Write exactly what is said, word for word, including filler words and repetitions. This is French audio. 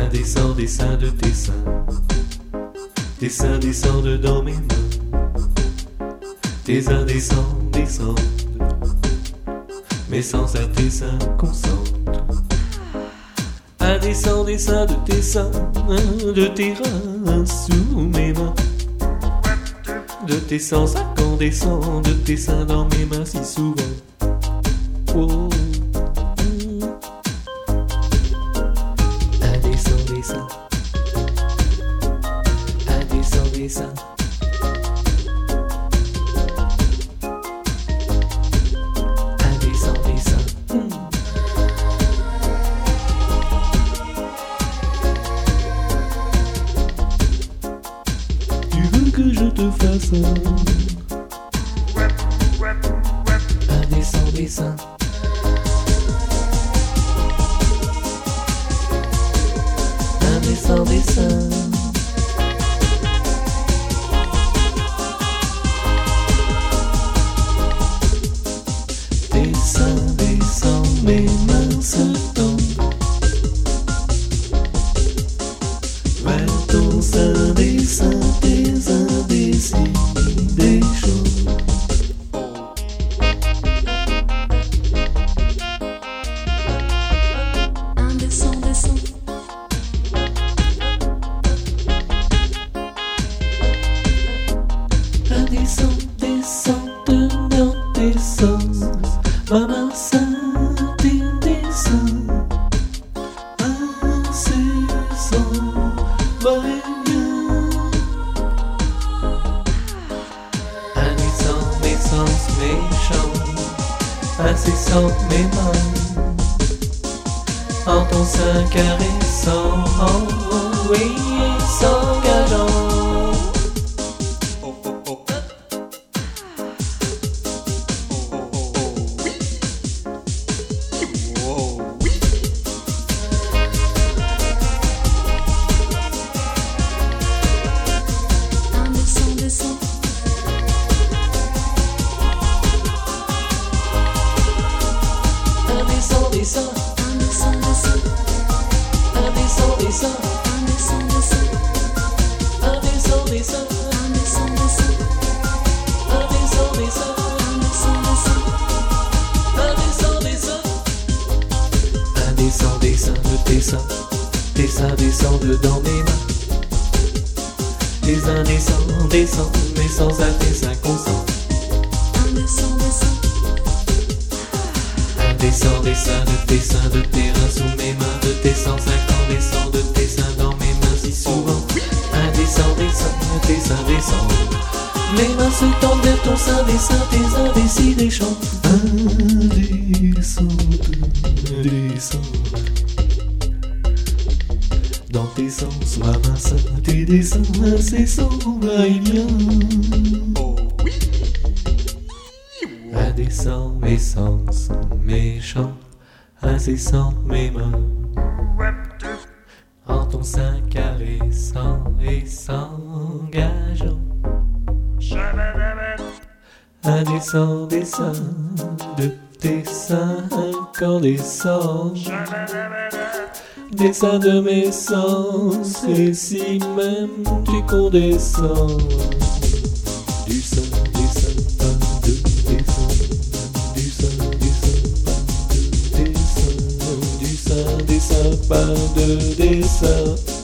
Un dessin, dessin de tes seins. Dessin, descendent dans mes mains. Tes indécents descendent. Mes sens à tes seins consentent. Un dessin, dessin de tes seins, de tes reins sous mes mains. De tes sens incandescents, de tes seins dans mes mains si souvent. Oh. Un dessin, dessin. Un dessin, dessin. Un dessin, dessin. Mm. Tu veux que je te fasse un, un dessin, dessin. Un dessin, dessin. Dessin, dessin, mes mains se tendent vers ton sein, dessin, tes indécis, des choses. Un dessin, dessin. Un dessin, dessin dans tes sens. Ma main sainte et tes seins. Incessant, va-et-vient. Un dessin, mes sens méchants. Incessant, mes mains. En ton sein caressant, oh, oh, oui, et s'engageant. Un dessin, dessin. Un dessin, dessin. Un dessin, dessin. Un dessin, dessin. Un dessin, dessin. Un dessin, dessin. Un dessin, dessin. Un dessin, dessin. Un dessin, dessin. Un dessin, dessin. Un dessin, dessin de tes seins. Tes seins descendent dans mes mains. Tes indécents descendent, mes sens à tes seins consentent. Un dessin, dessin. Un dessin, dessin de tes seins, de tes reins sous mes mains. De tes sens incandescents, de tes seins dans mes mains si souvent. Un dessin, dessin, tes seins descendent. Mes mains se tendent vers ton sein, dessin, tes indécis des chants. Indécents, descendent. Dans tes sens, ma main sainte, tes dessins incessants, va-et-vient. Un dessin, mes sens méchants, incessants, mes mains. En ton sein caressant et s'engageant. Un dessin, dessin de tes seins incandescents. Dessin de mes sens, et si même tu condescends. Du sein, dessin, pas de dessin. Du sein, dessin, pas de dessin. Du sein, dessin, pas de dessin.